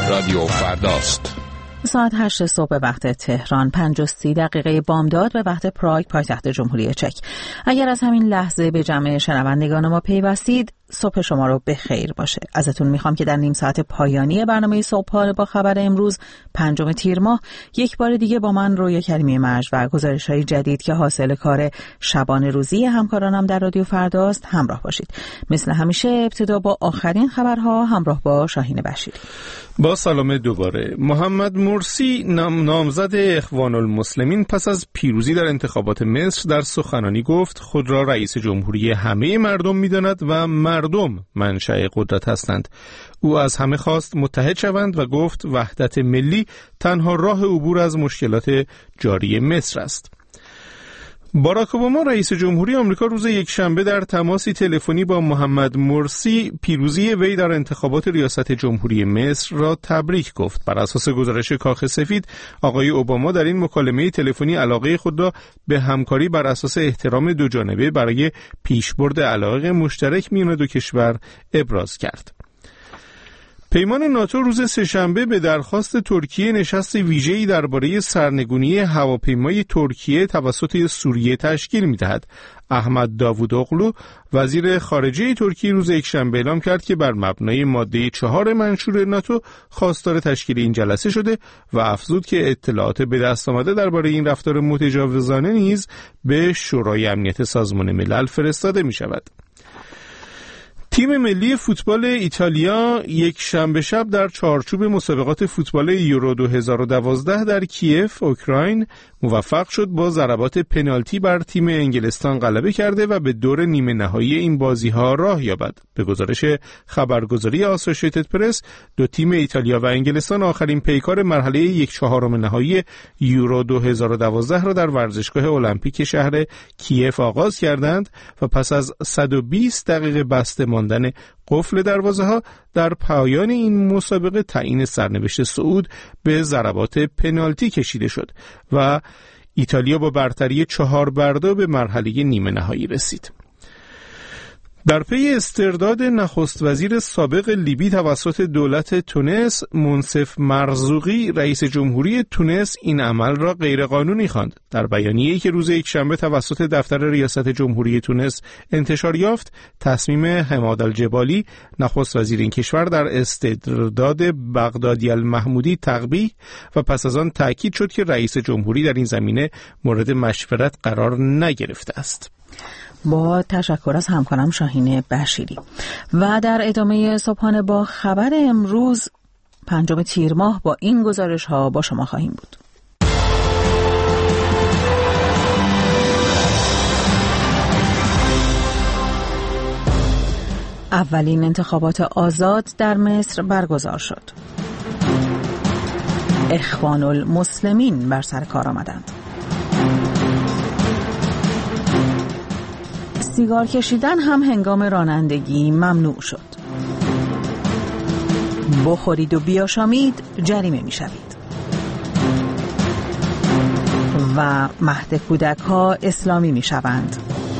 رادیو فرداست. ساعت 8 صبح به وقت تهران، 5:30 بامداد به وقت پراگ، پایتخت جمهوری چک. اگر از همین لحظه به جمع شنوندگان ما پیوستید، صبح شما رو بخیر باشه. ازتون میخوام که در نیم ساعت پایانی برنامه صبحانه با خبر امروز 5 تیر ماه یک بار دیگه با من رویا کریمی مرج و گزارش‌های جدید که حاصل کار شبانه روزی همکارانم در رادیو فرداست همراه باشید. مثل همیشه ابتدا با آخرین خبرها همراه با شاهین بشیری. با سلام دوباره. محمد مرسی نامزد اخوان المسلمین پس از پیروزی در انتخابات مصر در سخنرانی گفت خود را رئیس جمهوری همه مردم می‌داند و مردم منشأ قدرت هستند. او از همه خواست متحد شوند و گفت وحدت ملی تنها راه عبور از مشکلات جاری مصر است. باراک اوباما رئیس جمهوری آمریکا روز یکشنبه در تماسی تلفنی با محمد مرسی پیروزی وی در انتخابات ریاست جمهوری مصر را تبریک گفت. بر اساس گزارش کاخ سفید، آقای اوباما در این مکالمه تلفنی علاقه خود را به همکاری بر اساس احترام دوجانبه برای پیشبرد علایق مشترک میان دو کشور ابراز کرد. پیمان ناتو روز سه‌شنبه به درخواست ترکیه نشست ویژه‌ای درباره سرنگونی هواپیمای ترکیه توسط سوریه تشکیل می‌دهد. احمد داوودوغلو وزیر خارجه ترکیه روز یکشنبه اعلام کرد که بر مبنای ماده 4 منشور ناتو خواستار تشکیل این جلسه شده و افزود که اطلاعات به دست آمده درباره این رفتار متجاوزانه نیز به شورای امنیت سازمان ملل فرستاده می‌شود. تیم ملی فوتبال ایتالیا یک شنبه شب در چارچوب مسابقات فوتبال یورو 2012 در کیف، اوکراین موفق شد با ضربات پنالتی بر تیم انگلستان غلبه کرده و به دور نیمه نهایی این بازی‌ها راه یابد. به گزارش خبرگزاری آسوشیتد پرس، دو تیم ایتالیا و انگلستان آخرین پیکار مرحله 1/4 نهایی یورو 2012 را در ورزشگاه المپیک شهر کیف آغاز کردند و پس از 120 دقیقه بسته ماندن قفل دروازه‌ها در پایان این مسابقه تعیین سرنوشت صعود به ضربات پنالتی کشیده شد و ایتالیا با برتری 4-2 به مرحله نیمه نهایی رسید. در پی استرداد نخست وزیر سابق لیبی توسط دولت تونس، منصف مرزوقی رئیس جمهوری تونس این عمل را غیرقانونی خواند. در بیانیه‌ای که روز یکشنبه توسط دفتر ریاست جمهوری تونس انتشار یافت، تصمیم حماد الجبالی نخست وزیر این کشور در استرداد بغدادی المحمودی تقبیح و پس از آن تأکید شد که رئیس جمهوری در این زمینه مورد مشورت قرار نگرفته است. با تشکر از همکارم شاهین بشیری. و در ادامه صبحانه با خبر امروز 5 تیر ماه با این گزارش ها با شما خواهیم بود. اولین انتخابات آزاد در مصر برگزار شد. اخوان المسلمین بر سر کار آمدند. سیگار کشیدن هم هنگام رانندگی ممنوع شد. بخورید و بیاشامید جریمه می شوید. و مهد کودک ها اسلامی می شوند.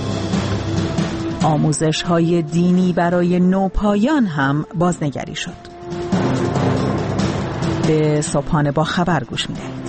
آموزش های دینی برای نوپایان هم بازنگری شد. به صبحانه با خبر گوش می دهید.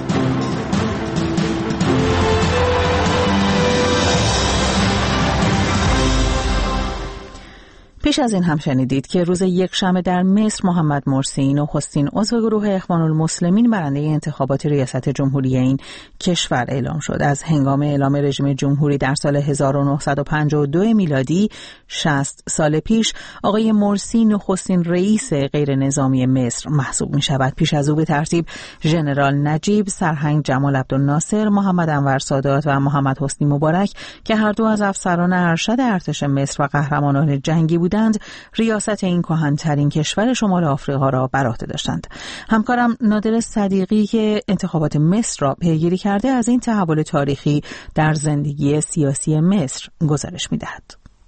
پیش از این هم شنیدید که روز یکشنبه در مصر محمد مرسی نخستین عضو گروه اخوان المسلمین برنده انتخابات ریاست جمهوری این کشور اعلام شد. از هنگام اعلام رژیم جمهوری در سال 1952 میلادی 60 سال پیش آقای مرسی نخستین رئیس غیر نظامی مصر محسوب می شود. پیش از او به ترتیب ژنرال نجیب، سرهنگ جمال عبدالناصر، محمد انور سادات و محمد حسنی مبارک که هر دو از افسران ارشد ارتش مصر و قهرمانان جنگی بودند ریاست این کهن‌ترین کشور شمال آفریقا را بر عهده داشتند. همکارم نادر صدیقی که انتخابات مصر را پیگیری کرده از این تحول تاریخی در زندگی سیاسی مصر گزارش می‌دهد.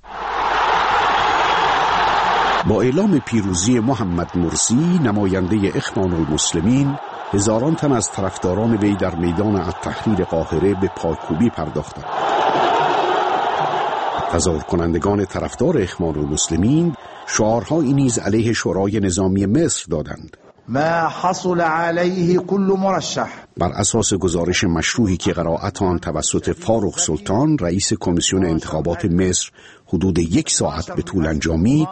با اعلام پیروزی محمد مرسی نماینده اخوان المسلمین، هزاران تن از طرفداران وی در میدان التحریر قاهره به پایکوبی پرداختند. تظاهر کنندگان طرفدار اخوان المسلمین شعارهایی نیز علیه شورای نظامی مصر دادند. ما حصل عليه كل مرشح. بر اساس گزارش مشروحی که قرائت آن توسط فاروق سلطان رئیس کمیسیون انتخابات مصر حدود 1 ساعت به طول انجامید،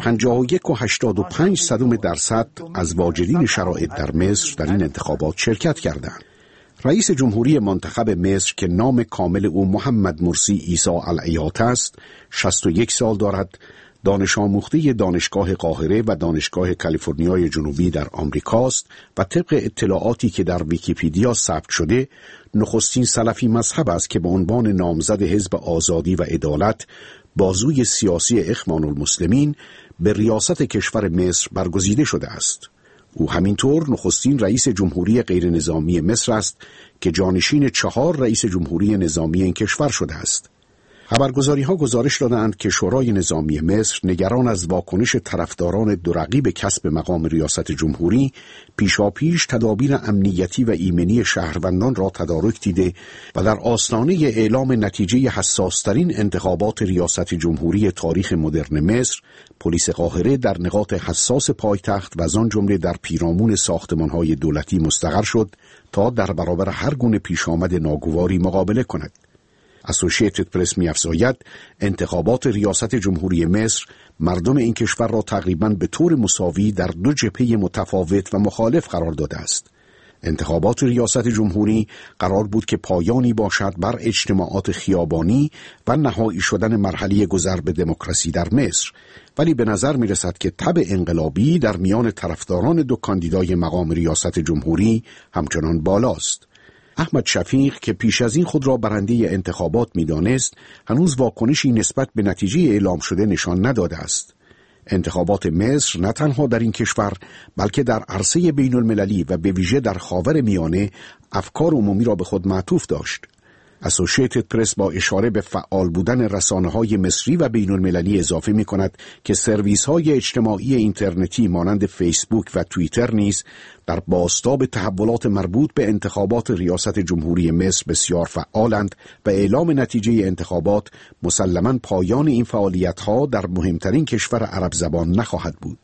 51.85% از واجدین شرایط در مصر در این انتخابات شرکت کردند. رئیس جمهوری منتخب مصر که نام کامل او محمد مرسی عیسی العیاط است، 61 سال دارد، دانش آموخته دانشگاه قاهره و دانشگاه کالیفرنیای جنوبی در آمریکاست و طبق اطلاعاتی که در ویکی‌پدیا ثبت شده، نخستین سلفی مذهب است که به عنوان نامزد حزب آزادی و عدالت، بازوی سیاسی اخوان المسلمین، به ریاست کشور مصر برگزیده شده است. او همینطور نخستین رئیس جمهوری غیر نظامی مصر است که جانشین 4 رئیس جمهوری نظامی این کشور شده است. خبرگزاری‌ها گزارش دادند که شورای نظامی مصر نگران از واکنش طرفداران دو رقیب کسب مقام ریاست جمهوری پیشاپیش تدابیر امنیتی و ایمنی شهروندان را تدارک دیده و در آستانه اعلام نتیجه حساس‌ترین انتخابات ریاست جمهوری تاریخ مدرن مصر، پلیس قاهره در نقاط حساس پایتخت و از آن جمله در پیرامون ساختمان‌های دولتی مستقر شد تا در برابر هر گونه پیشامد ناگواری مقابله کند. اسوشییتد پرس می‌افزاید انتخابات ریاست جمهوری مصر مردم این کشور را تقریباً به طور مساوی در 2 جبهه متفاوت و مخالف قرار داده است. انتخابات ریاست جمهوری قرار بود که پایانی باشد بر اجتماعات خیابانی و نهایی شدن مرحله گذر به دموکراسی در مصر، ولی به نظر می رسد که تب انقلابی در میان طرفداران 2 کاندیدای مقام ریاست جمهوری همچنان بالاست. احمد شفیق که پیش از این خود را برنده انتخابات می دانست، هنوز واکنشی نسبت به نتیجه اعلام شده نشان نداده است. انتخابات مصر نه تنها در این کشور بلکه در عرصه بین المللی و به ویژه در خاور میانه افکار عمومی را به خود معطوف داشت. اسوشییتد پرس با اشاره به فعال بودن رسانه‌های مصری و بین المللی اضافه می کند که سرویس‌های اجتماعی اینترنتی مانند فیسبوک و توییتر نیز در بازتاب تحولات مربوط به انتخابات ریاست جمهوری مصر بسیار فعالند و اعلام نتیجه انتخابات مسلماً پایان این فعالیت‌ها در مهمترین کشور عرب زبان نخواهد بود.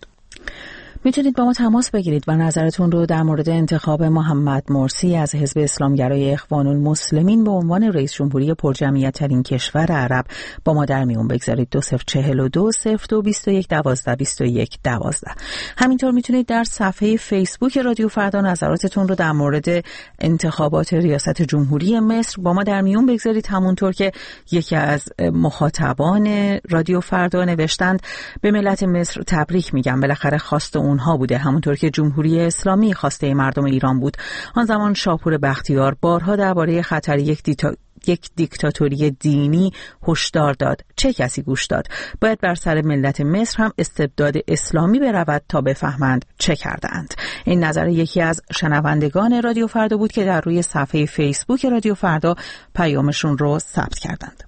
میتونید با ما تماس بگیرید و نظرتون رو در مورد انتخاب محمد مرسی از حزب اسلامگرای اخوان المسلمین به عنوان رئیس جمهوری پرجمعیت ترین کشور عرب با ما در میون بگذارید. 2042 0221 12 21 12. همینطور میتونید در صفحه فیسبوک رادیو فردا نظراتتون رو در مورد انتخابات ریاست جمهوری مصر با ما در میون بگذارید. همونطور که یکی از مخاطبان رادیو فردا نوشتند، به ملت مصر تبریک میگم، بالاخره خواست اونها بوده، همونطور که جمهوری اسلامی خواسته مردم ایران بود. آن زمان شاپور بختیار بارها درباره خطر یک دیکتاتوری دینی هشدار داد. چه کسی گوش داد؟ باید بر سر ملت مصر هم استبداد اسلامی برود تا بفهمند چه کردند. این نظر یکی از شنوندگان رادیو فردا بود که در روی صفحه فیسبوک رادیو فردا پیامشون رو ثبت کردند.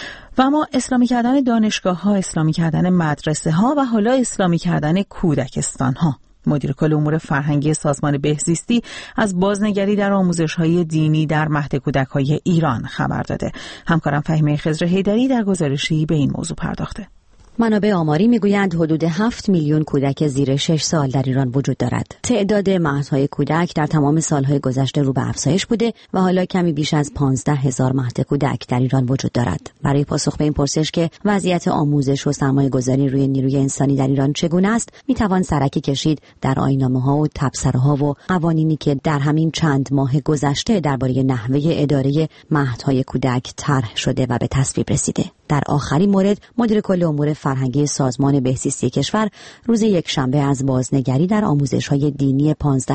و اما اسلامی کردن دانشگاه‌ها، اسلامی کردن مدرسه‌ها و حالا اسلامی کردن کودکستان‌ها. مدیر کل امور فرهنگی سازمان بهزیستی از بازنگری در آموزش‌های دینی در مهد کودک‌های ایران خبر داده. همکارم فهیمه خضر حیدری در گزارشی به این موضوع پرداخته. منابع آماری میگویند حدود 7 میلیون کودک زیر 6 سال در ایران وجود دارد. تعداد مهدهای کودک در تمام سالهای گذشته رو به افزایش بوده و حالا کمی بیش از 15,000 مهد کودک در ایران وجود دارد. برای پاسخ به این پرسش که وضعیت آموزش و سرمایه‌گذاری روی نیروی انسانی در ایران چگونه است، میتوان سرکی کشید در آیین‌نامه‌ها و تبصره‌ها و قوانینی که در همین چند ماه گذشته درباره نحوه اداره مهدهای کودک طرح شده و به تصویب رسیده. در آخرین مورد، مدیر کل امور فرهنگی سازمان بهزیستی کشور روز یکشنبه از بازنگری در آموزش‌های دینی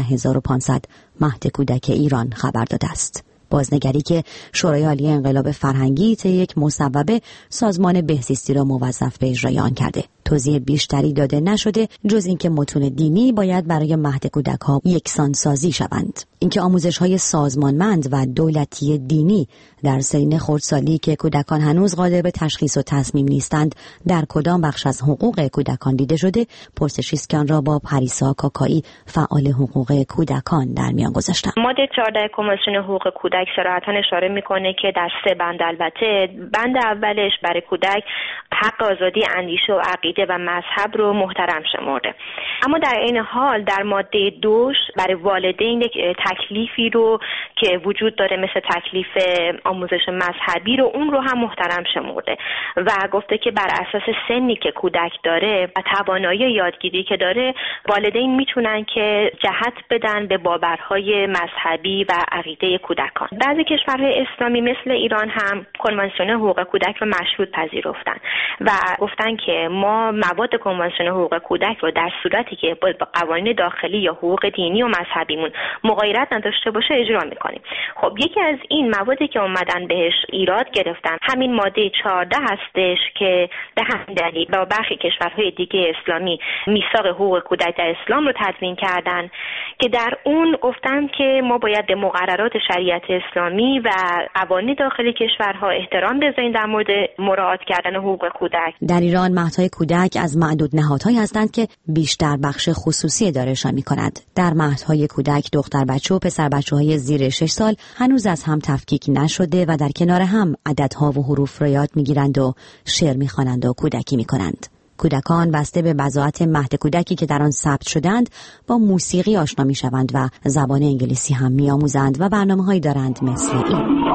15500 مهد کودک ایران خبر داده است. بازنگری که شورای عالی انقلاب فرهنگی طی یک مصوبه سازمان بهزیستی را موظف به اجرای آن کرده. توضیح بیشتری داده نشده جز اینکه متون دینی باید برای مهد کودک‌ها یکسان سازی شوند. اینکه آموزش‌های سازمانمند و دولتی دینی در سنین خردسالی که کودکان هنوز قادر به تشخیص و تصمیم نیستند در کدام بخش از حقوق کودکان دیده شده، پرسشی است که آن را با پریسا کاکایی فعال حقوق کودکان در میان گذاشتم. ماده 14 کنوانسیون حقوق کودک صراحتاً اشاره می‌کنه که در 3 بند، البته بند اولش برای کودک حق آزادی اندیشه و عقیده عقیده و مذهب رو محترم شمرده. اما در این حال در ماده 2 برای والدین تکلیفی رو که وجود داره مثل تکلیف آموزش مذهبی رو اون رو هم محترم شمرده و گفته که بر اساس سنی که کودک داره و توانایی یادگیری که داره والدین میتونن که جهت بدن به باورهای مذهبی و عقیده کودکان. بعضی کشورهای اسلامی مثل ایران هم کنوانسیون حقوق کودک رو مشروط پذیرفتن و گفتن که ما مواد کنوانسیون حقوق کودک رو در صورتی که با قوانین داخلی یا حقوق دینی و مذهبیمون مغایرت نداشته باشه اجرا میکنیم. خب یکی از این موادی که اومدن بهش ایراد گرفتن همین ماده 14 هستش که به همین دلیل با برخی کشورهای دیگه اسلامی میثاق حقوق کودک در اسلام رو تدوین کردن که در اون گفتن که ما باید به مقررات شریعت اسلامی و قوانین داخلی کشورها احترام بذاریم در مورد مراعات کردن حقوق کودک. در ایران مهدهای کودک از معدود نهادهایی هستند که بیشتر بخش خصوصی ادارهشان می‌کند. در مهدهای کودک دختر بچه و پسر بچه‌های زیر 6 سال هنوز از هم تفکیک نشده و در کنار هم عددها و حروف را یاد می‌گیرند و شعر می‌خوانند و کودکی می‌کنند. کودکان بسته به بضاعت مهد کودکی که در آن ثبت شدند با موسیقی آشنا می‌شوند و زبان انگلیسی هم می‌آموزند و برنامه‌هایی دارند مثل این.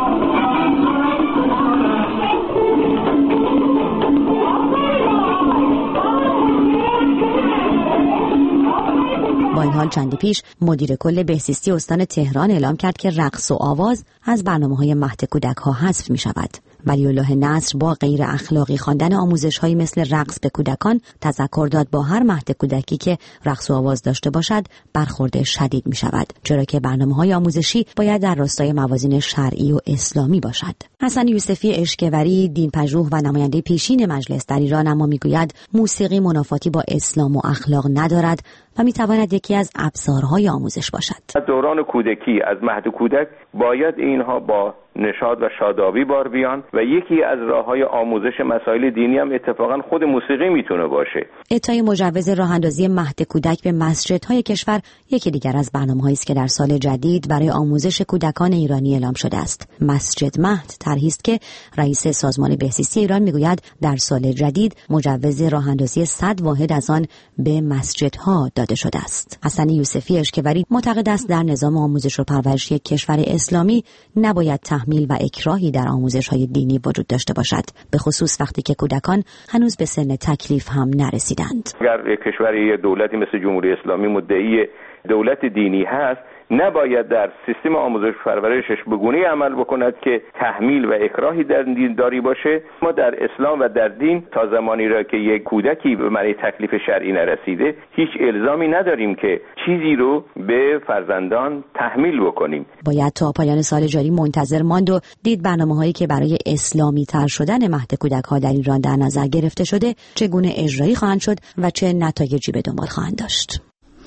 با این حال چندی پیش مدیر کل بهزیستی استان تهران اعلام کرد که رقص و آواز از برنامه‌های مهد کودک‌ها حذف می‌شود. ولی‌الله نصر با غیر اخلاقی خواندن آموزش‌هایی مثل رقص به کودکان تذکر داد با هر مهد کودکی که رقص و آواز داشته باشد برخورد شدید می‌شود، چرا که برنامه‌های آموزشی باید در راستای موازین شرعی و اسلامی باشد. حسن یوسفی اشکوری دین‌پژوه و نماینده پیشین مجلس در ایران اما می‌گوید موسیقی منافاتی با اسلام و اخلاق ندارد و می‌تواند یکی از ابزارهای آموزش باشد. دوران کودکی از مهد کودک باید اینها با نشاط و شادابی بار بیان و یکی از راه‌های آموزش مسائل دینی هم اتفاقا خود موسیقی میتونه باشه. اعطای مجوز راه اندازی مهد کودک به مسجدهای کشور یکی دیگر از برنامه‌هایی است که در سال جدید برای آموزش کودکان ایرانی اعلام شده است. مسجد مهد طرحی است که رئیس سازمان بهزیستی ایران میگوید در سال جدید مجوز راه اندازی 100 واحد از آن به مسجدها داده شده است. حسن یوسفی اشکوری معتقد است در نظام آموزش و پرورشی کشور اسلامی نباید تحمیل و اکراهی در آموزش‌های دینی وجود داشته باشد، به خصوص وقتی که کودکان هنوز به سن تکلیف هم نرسیدند. اگر یک کشوری یا دولتی مثل جمهوری اسلامی مدعی دولت دینی هست، نباید در سیستم آموزش و پرورشش به گونه‌ای عمل بکند که تحمیل و اکراهی در دین داری باشه. ما در اسلام و در دین تا زمانی را که یک کودکی به معنی تکلیف شرعی نرسیده هیچ الزامی نداریم که چیزی رو به فرزندان تحمیل بکنیم. باید تا پایان سال جاری منتظر ماند و دید برنامه‌هایی که برای اسلامی تر شدن مهد کودک‌ها در ایران در نظر گرفته شده چگونه اجرایی خواهند شد و چه نتایجی به دنبال خواهند داشت.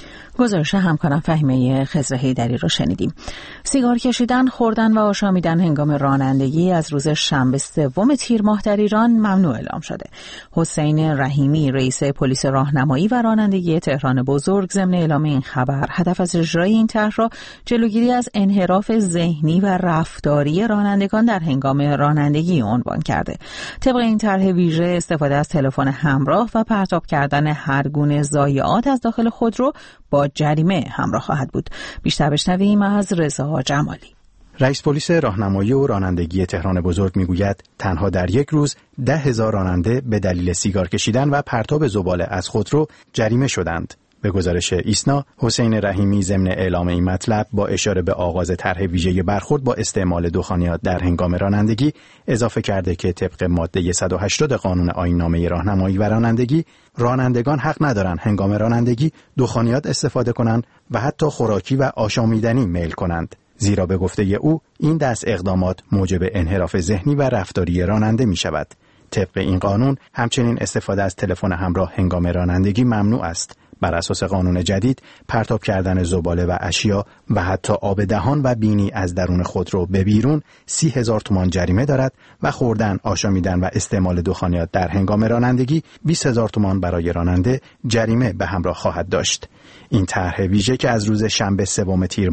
گزارش همکارم فهیمه خضر حیدری رو شنیدیم. سیگار کشیدن، خوردن و آشامیدن هنگام رانندگی از روز شنبه 3 تیر ماه در ایران ممنوع اعلام شده. حسین رحیمی رئیس پلیس راهنمایی و رانندگی تهران بزرگ ضمن اعلام این خبر هدف از اجرای این طرح را جلوگیری از انحراف ذهنی و رفتاری رانندگان در هنگام رانندگی عنوان کرده. طبق این طرح ویژه استفاده از تلفن همراه و پرتاب کردن هر گونه ضایعات از داخل خودرو با جریمه همراه خواهد بود. بیشتر بشنویم از رضا جمالی. رئیس پلیس راهنمایی و رانندگی تهران بزرگ میگوید تنها در یک روز 10,000 راننده به دلیل سیگار کشیدن و پرتاب زباله از خودرو جریمه شدند. به گزارش ایسنا، حسین رحیمی ضمن اعلام این مطلب با اشاره به آغاز طرح ویژه برخورد با استعمال دخانیات در هنگام رانندگی اضافه کرده که طبق ماده 180 قانون آیین‌نامه راهنمایی و رانندگی، رانندگان حق ندارند هنگام رانندگی دخانیات استفاده کنند و حتی خوراکی و آشامیدنی میل کنند. زیرا به گفته او این دست اقدامات موجب انحراف ذهنی و رفتاری راننده می شود. طبق این قانون همچنین استفاده از تلفن همراه هنگام رانندگی ممنوع است. بر اساس قانون جدید پرتاب کردن زباله و اشیا و حتی آب دهان و بینی از درون خودرو به بیرون 30,000 تومان جریمه دارد و خوردن، آشامیدن و استعمال دخانیات در هنگام رانندگی 20,000 تومان برای راننده جریمه به همراه خواهد داشت. این طرح ویژه که از روز شنبه 3 تیر ماه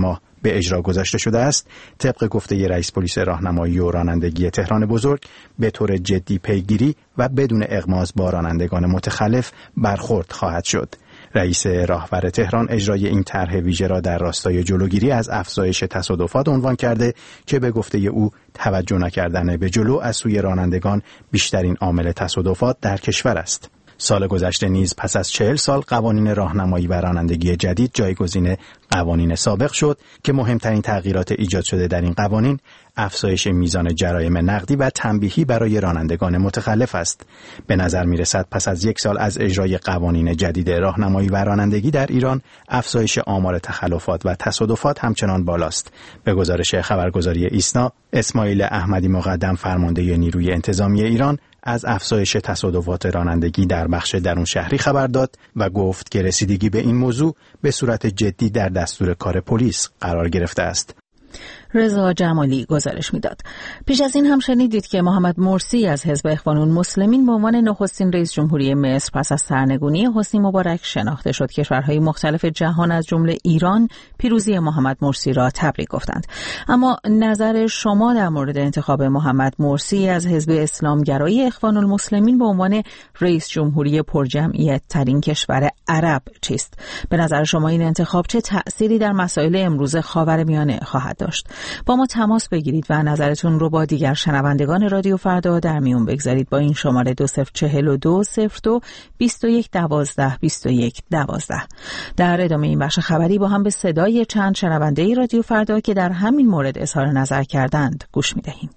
به اجرا گذاشته شده است، طبق گفته رئیس پلیس راهنمایی و رانندگی تهران بزرگ به طور جدی پیگیری و بدون اغماض با رانندگان متخلف برخورد خواهد شد. رئیس راهور تهران اجرای این طرح ویژه را در راستای جلوگیری از افزایش تصادفات عنوان کرده که به گفته او توجه نکردن به جلو از سوی رانندگان بیشترین عامل تصادفات در کشور است. سال گذشته نیز پس از 40 سال قوانین راهنمایی و رانندگی جدید جایگزین قوانین سابق شد که مهمترین تغییرات ایجاد شده در این قوانین افزایش میزان جرایم نقدی و تنبیهی برای رانندگان متخلف است. به نظر می‌رسد پس از 1 سال از اجرای قوانین جدید راهنمایی و رانندگی در ایران افزایش آمار تخلفات و تصادفات همچنان بالاست. به گزارش خبرگزاری ایسنا، اسماعیل احمدی مقدم فرمانده نیروی انتظامی ایران از افزایش تصادفات رانندگی در بخش درون شهری خبر داد و گفت که رسیدگی به این موضوع به صورت جدی در دستور کار پلیس قرار گرفته است. رضا جمالی گزارش میداد. پیش از این هم شنیدید که محمد مرسی از حزب اخوان المسلمین به عنوان نخستین رئیس جمهوری مصر پس از سرنگونی حسنی مبارک شناخته شد. کشورهای مختلف جهان از جمله ایران پیروزی محمد مرسی را تبریک گفتند. اما نظر شما در مورد انتخاب محمد مرسی از حزب اسلامگرایی اخوان المسلمین به عنوان رئیس جمهوری پرجمعیت ترین کشور عرب چیست؟ به نظر شما این انتخاب چه تأثیری در مسائل امروز خاورمیانه خواهد داشت؟ با ما تماس بگیرید و نظرتون رو با دیگر شنوندگان رادیو فردا در میون بگذارید با این شماره 2042 02 21 12 21 12. در ادامه این بخش خبری با هم به صدای چند شنونده رادیو فردا که در همین مورد اظهار نظر کردند گوش می‌دهیم.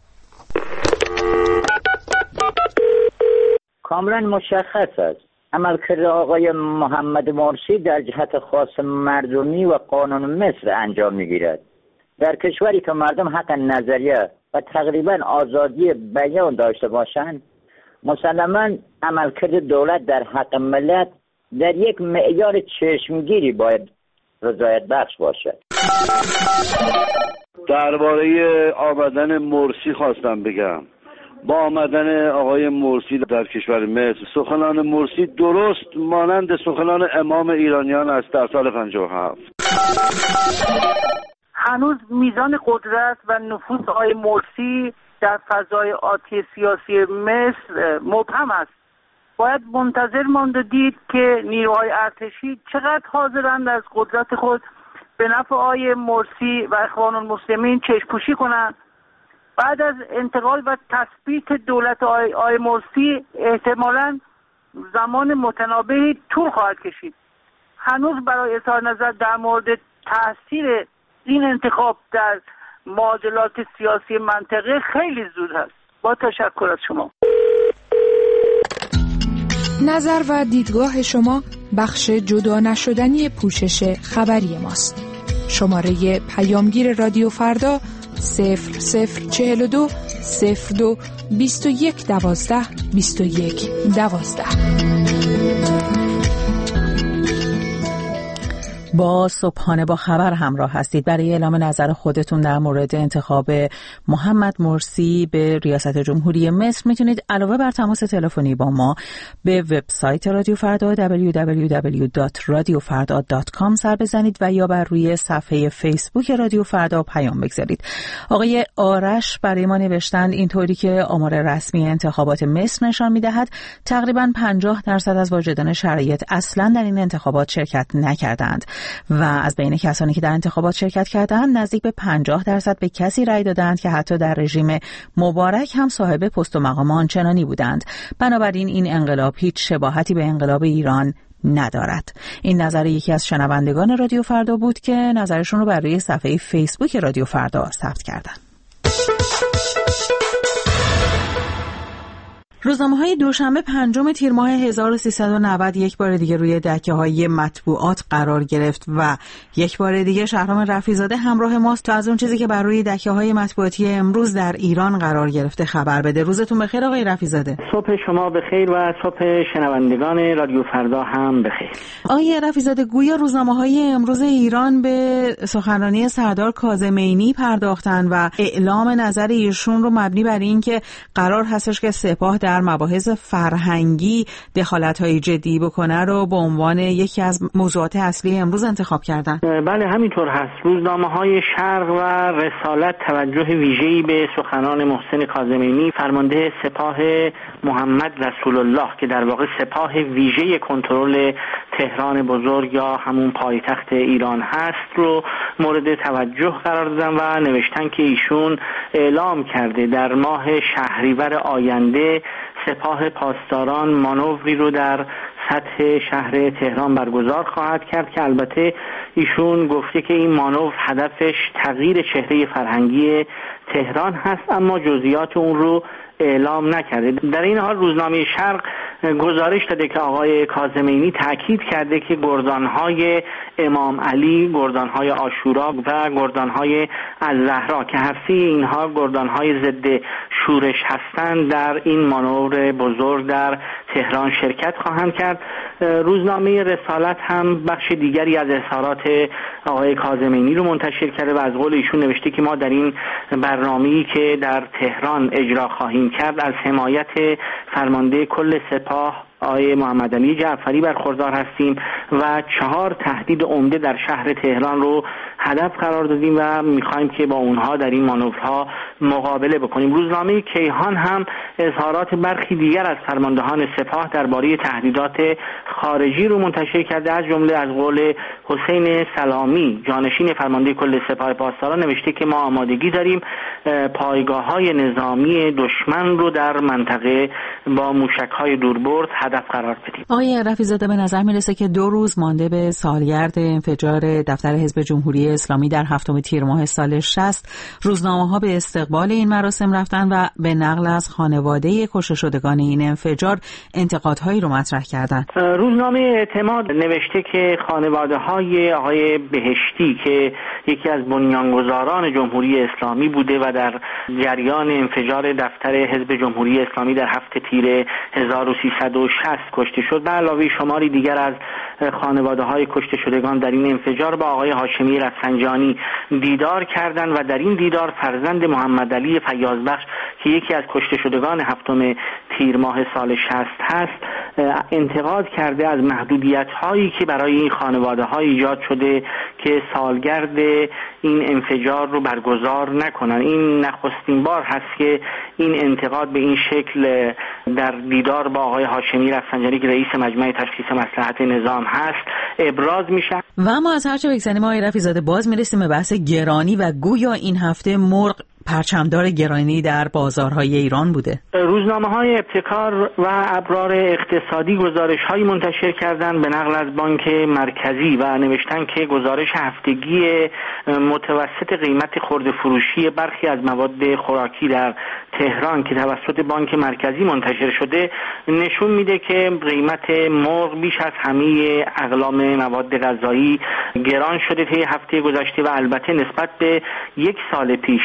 کاملا مشخص است عملکرد آقای محمد مرسی در جهت خاص مردمی و قانون مصر انجام می‌گیرد. در کشوری که مردم حق نظریه و تقریبا آزادی بیان داشته باشند، مسلماً عملکرد دولت در حق ملت در یک معیار چشمگیری باید رضایت بخش باشد. درباره آمدن مرسی خواستم بگم. با آمدن آقای مرسی در کشور مصر، سخنان مرسی درست مانند سخنان امام ایرانیان است در سال 57. هنوز میزان قدرت و نفوذ آقای مرسی در فضای آتی سیاسی مصر مبهم است. باید منتظر ماند و دید که نیروهای ارتشی چقدر حاضرند از قدرت خود به نفع آقای مرسی و اخوان المسلمین چشم‌پوشی کنند. بعد از انتقال و تثبیت دولت آقای مرسی احتمالاً زمان متنابهی طول خواهد کشید. هنوز برای اظهار نظر در مورد تاثیر این انتخاب در معادلات سیاسی منطقه خیلی زود است. با تشکر از شما. نظر و دیدگاه شما بخش جدا نشدنی پوشش خبری ماست. شماره پیامگیر رادیو فردا 0042 02 21 12 21 12. با صبحانه با خبر همراه هستید. برای اعلام نظر خودتون در مورد انتخاب محمد مرسی به ریاست جمهوری مصر میتونید علاوه بر تماس تلفنی با ما به وبسایت رادیو فردا www.radiofarda.com سر بزنید و یا بر روی صفحه فیسبوک رادیو فردا پیام بگذارید. آقای آرش برای ما نوشتند اینطوری که آمار رسمی انتخابات مصر نشان میدهد تقریباً 50% از واجدان شرایط اصلاً در این انتخابات شرکت نکردند و از بین کسانی که در انتخابات شرکت کردند نزدیک به 50% به کسی رأی دادند که حتی در رژیم مبارک هم صاحب پست و مقام آنچنانی بودند. بنابراین این انقلاب هیچ شباهتی به انقلاب ایران ندارد. این نظر یکی از شنوندگان رادیو فردا بود که نظرشون رو بر روی صفحه فیسبوک رادیو فردا ثبت کردند. روزنامه‌های دوشنبه 5 تیر ماه 1390 یک بار دیگه روی دکه‌های مطبوعات قرار گرفت و یک بار دیگه شهرام رفیع‌زاده همراه ماست تا از اون چیزی که بر روی دکه‌های مطبوعاتی امروز در ایران قرار گرفته خبر بده. روزتون بخیر آقای رفیع‌زاده. صبح شما بخیر و صبح شنوندگان رادیو فردا هم بخیر. آقای رفیع‌زاده، گویا روزنامه‌های امروز ایران به سخنرانی سردار کاظم‌عینی پرداختن و اعلام نظر ایشون رو مبنی بر این که قرار هستش که سپاه در مباحث فرهنگی دخالت‌های جدی بکنه رو به عنوان یکی از موضوعات اصلی امروز انتخاب کردن. بله همینطور هست. روزنامه‌های شرق و رسالت توجه ویژه‌ای به سخنان محسن کاظمینی فرمانده سپاه محمد رسول الله که در واقع سپاه ویژه کنترل تهران بزرگ یا همون پایتخت ایران هست رو مورد توجه قرار دادن و نوشتن که ایشون اعلام کرده در ماه شهریور آینده سپاه پاسداران مانوری رو در سطح شهر تهران برگزار خواهد کرد که البته ایشون گفته که این مانور هدفش تغییر چهره فرهنگی تهران هست اما جزئیات اون رو اعلام نکرده. در این حال روزنامه شرق گزارش داده که آقای کاظمینی تاکید کرده که گردانهای امام علی، گردانهای عاشورا و گردانهای الزهرا که هستی اینها گردانهای ضد شورش هستند در این مانور بزرگ در تهران شرکت خواهند کرد. روزنامه رسالت هم بخش دیگری از اظهارات آقای کاظمینی رو منتشر کرده و از قول ایشون نوشته که ما در این برنامه‌ای که در تهران اجرا خواهیم کرد از حمایت فرمانده کل سپاه آقای محمد علی جعفری برخوردار هستیم و 4 تهدید عمده در شهر تهران رو هدف قرار دادیم و میخوایم که با اونها در این مانورها مقابله بکنیم. روزنامه کیهان هم اظهارات برخی دیگر از فرماندهان سپاه درباره تهدیدات خارجی رو منتشر کرده. از جمله از قول حسین سلامی جانشین فرمانده کل سپاه پاسداران نوشته که ما آمادگی داریم پایگاه‌های نظامی دشمن رو در منطقه با موشک‌های دوربرد هدف قرار بدیم. آقای رفیع‌زاده به نظر میرسه که 2 روز مانده به سالگرد انفجار دفتر حزب جمهوری اسلامی در 7 تیر ماه سال 60 روزنامه‌ها به استقبال این مراسم رفتن و به نقل از خانواده کشته شدگان این انفجار انتقادهایی رو مطرح کردن. روزنامه اعتماد نوشته که خانواده‌های آقای بهشتی که یکی از بنیانگذاران جمهوری اسلامی بوده و در جریان انفجار دفتر حزب جمهوری اسلامی در 7 تیر 1360 کشته شد و علاوه شماری دیگر از خانواده‌های کشته شدگان در این انفجار با آقای هاشمی رفسنجانی دیدار کردند و در این دیدار فرزند محمد علی فیاضبخش که یکی از کشته شدگان 7 تیر ماه سال 60 هست انتقاد کرده از محدودیت‌هایی که برای این خانواده‌ها ایجاد شده که سالگرد این انفجار رو برگزار نکنن. این نخستین بار هست که این انتقاد به این شکل در دیدار با آقای هاشمی رفسنجانی که رئیس مجمع تشخیص مصلحت نظام هست ابراز میشه. و اما از هرچه بگذریم آقای رفیع‌زاده باز میرسیم به بحث گرانی و گویا این هفته مرغ پرچمدار گرانی در بازارهای ایران بوده. روزنامه‌های ابتکار و ابرار اقتصادی گزارش‌هایی منتشر کردند به نقل از بانک مرکزی و نوشتن که گزارش هفتگی متوسط قیمت خرده فروشی برخی از مواد خوراکی در تهران که توسط بانک مرکزی منتشر شده نشون میده که قیمت مرغ بیش از همه اقلام مواد غذایی گران شده طی هفته گذشته و البته نسبت به یک سال پیش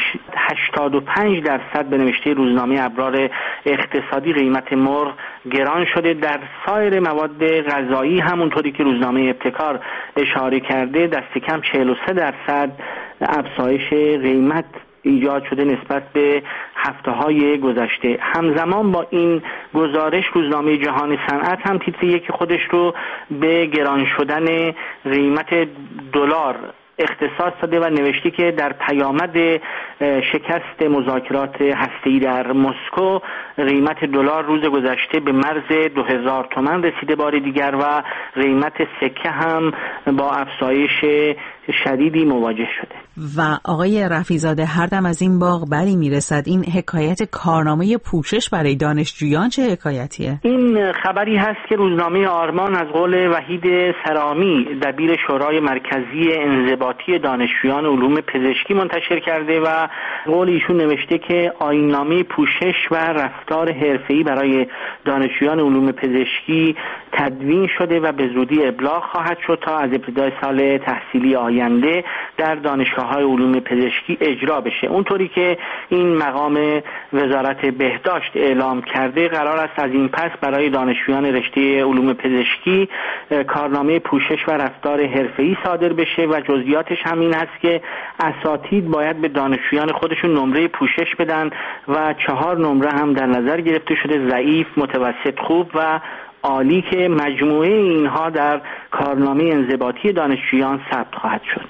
85% به نوشته روزنامه ابرار اقتصادی قیمت مرغ گران شده. در سایر مواد غذایی همونطوری که روزنامه ابتکار اشاره کرده دست کم 43% افزایش قیمت ایجاد شده نسبت به هفته‌های گذشته. همزمان با این گزارش روزنامه جهان صنعت هم تیتر یک خودش رو به گران شدن قیمت دلار اختصاص داده و نوشته که در پیامد شکست مذاکرات هسته‌ای در مسکو قیمت دلار روز گذشته به مرز 2000 تومان رسیده بار دیگر و قیمت سکه هم با افزایش شدیدی مواجه شده. و آقای رفیع‌زاده هر دم از این باغ بری میرسد. این حکایت کارنامه پوشش برای دانشجویان چه حکایتیه؟ این خبری هست که روزنامه آرمان از قول وحید سرامی دبیر شورای مرکزی انضباطی دانشجویان علوم پزشکی منتشر کرده و قول ایشون نوشته که آیین‌نامه پوشش و رفتار حرفه‌ای برای دانشجویان علوم پزشکی تدوین شده و به زودی ابلاغ خواهد شد تا از ابتدای سال تحصیلی آینده در دانشگاه‌های علوم پزشکی اجرا بشه. اونطوری که این مقام وزارت بهداشت اعلام کرده، قرار است از این پس برای دانشجویان رشته علوم پزشکی کارنامه پوشش و رفتار حرفه‌ای صادر بشه و جزئیاتش هم این هست که اساتید باید به دانشجویان خودشون نمره پوشش بدن و 4 نمره هم در نظر گرفته شده: ضعیف، متوسط، خوب و عالی، که مجموعه اینها در کارنامه انضباطی دانشجویان ثبت خواهد شد.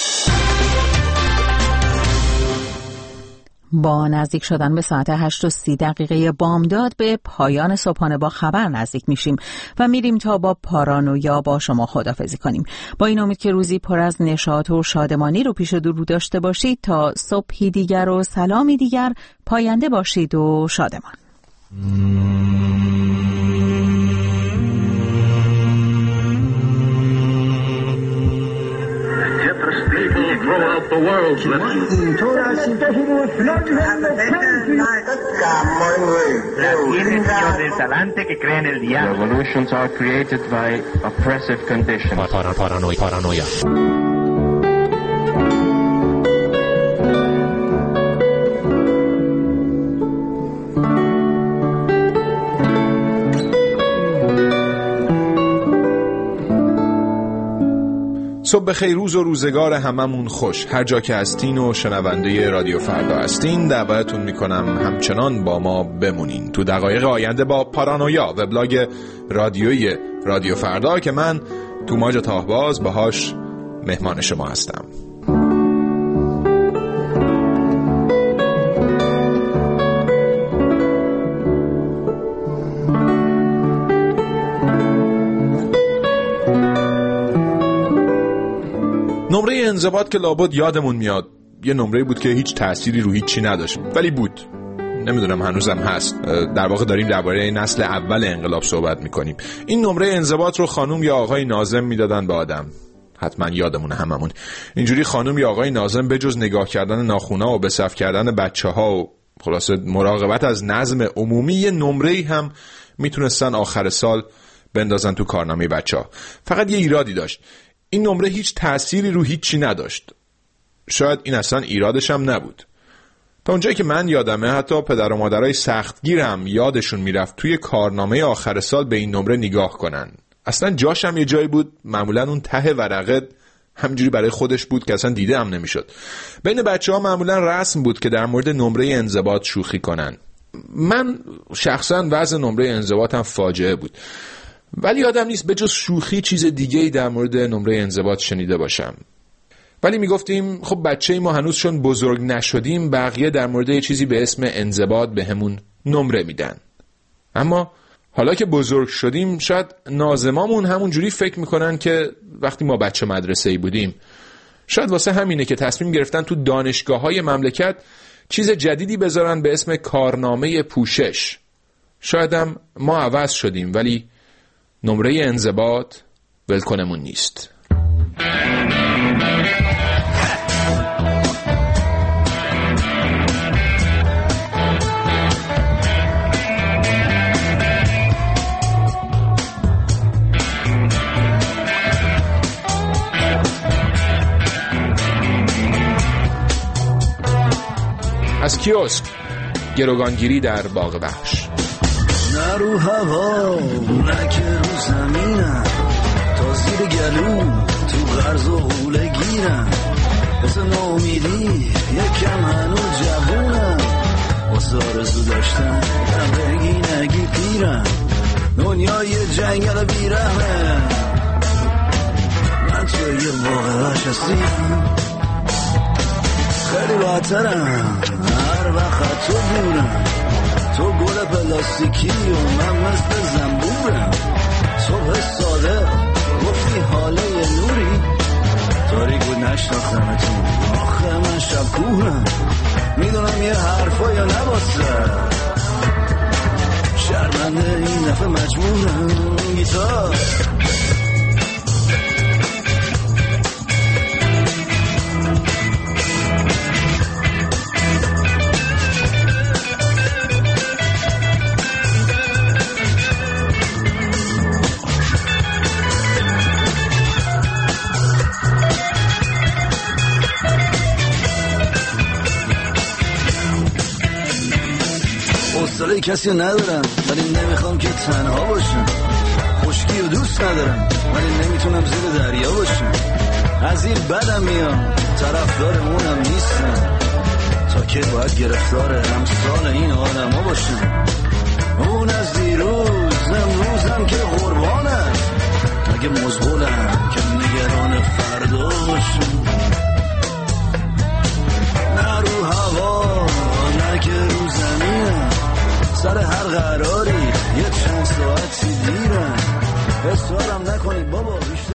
با نزدیک شدن به ساعت 8:30 بامداد به پایان صبحانه با خبر نزدیک میشیم و میریم تا با پارانویا با شما خداحافظی کنیم. با این امید که روزی پر از نشاط و شادمانی رو پیش رو داشته باشید تا صبحی دیگر و سلامی دیگر. پاینده باشید و شادمان. Throughout the world's The revolutions are created by oppressive conditions. Paranoia. صبح بخیر، روز و روزگار هممون خوش. هر جا که هستین و شنونده رادیو فردا هستین، دعوتتون میکنم همچنان با ما بمونین تو دقایق آینده با پارانویا، وبلاگ رادیویی رادیو فردا که من توماج تاهباز باهاش مهمان شما هستم. نمره انضباط که لابد یادمون میاد یه نمره بود که هیچ تأثیری رو هیچی نداشت، ولی بود. نمیدونم هنوزم هست. در واقع داریم درباره نسل اول انقلاب صحبت میکنیم. این نمره انضباط رو خانم یا آقای ناظم میدادن به آدم. حتما یادمونه هممون. اینجوری خانم یا آقای ناظم به جز نگاه کردن ناخونا و به صف کردن بچه‌ها و خلاصه مراقبت از نظم عمومی، یه نمره‌ای هم میتونستن آخر سال بندازن تو کارنامه بچه‌ها. فقط یه ایرادی داشت. این نمره هیچ تأثیری رو هیچی نداشت. شاید این اصلا ایرادش هم نبود. تا اونجایی که من یادمه حتی پدر و مادرای سختگیر هم یادشون میرفت توی کارنامه آخر سال به این نمره نگاه کنن. اصلا جاش هم یه جایی بود، معمولا اون ته ورقه همینجوری برای خودش بود که اصلا دیده هم نمیشد. بین بچه‌ها معمولا رسم بود که در مورد نمره انضباط شوخی کنن. من شخصا وضع نمره انضباطم فاجعه بود. ولی یادم نیست به جز شوخی چیز دیگه‌ای در مورد نمره انضباط شنیده باشم. ولی میگفتیم خب بچه ما هنوز چون بزرگ نشدیم، بقیه در مورد یه چیزی به اسم انضباط به همون نمره میدن. اما حالا که بزرگ شدیم، شاید ناظمامون همون جوری فکر میکنن که وقتی ما بچه مدرسه‌ای بودیم. شاید واسه همینه که تصمیم گرفتن تو دانشگاه‌های مملکت چیز جدیدی بذارن به اسم کارنامه پوشش. شاید هم ما عوض شدیم، ولی نمره انضباط ولکنمون نیست. از کیوسک، گروگانگیری در باغ وحش. نه رو هوا نه که رو زمینم، تا زیر گلو تو غرز و حوله گیرم، واسه نامیدی یکم هنوز جوونم، واسه آرزو داشتن هم بگی نگی پیرم، دنیای جنگل بیرحمه، من توی یه باغ وحش هستیم، خیلی بهترم هر وقت تو دورم، تو گل پلاستیکی و من مثل زنبورم، صبح ساده گفتی حاله نوری، تاریک بود نشناختمتون، آخه من شب کورم، میدونم یه حرفا یا نباسته، شرمنده این دفعه مجبورم، گیتار کسی رو ندارم ولی نمیخوام که تنها باشم، خشکی رو دوست ندارم ولی نمیتونم زیر دریا باشم، از این بدم میام طرفدار اونم نیستم، تا که باید گرفتار امثال این آدما باشم. اون از دیروز امروزم که قربانم، اگه مزغولم که نگران فردا باشم. نه رو هوا نه که رو زمینم، سر هر قراری یه چند ساعتی دیرم، اصرارم نکنید بابا بیشتر